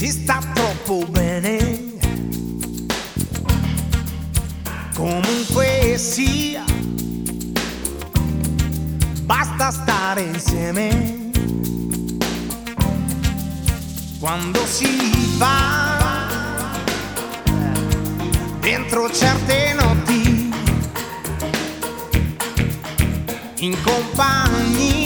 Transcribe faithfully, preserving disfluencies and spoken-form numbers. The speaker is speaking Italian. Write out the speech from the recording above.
si sta troppo bene. Comunque sia, basta stare insieme. Quando si va dentro certe notti in compagnia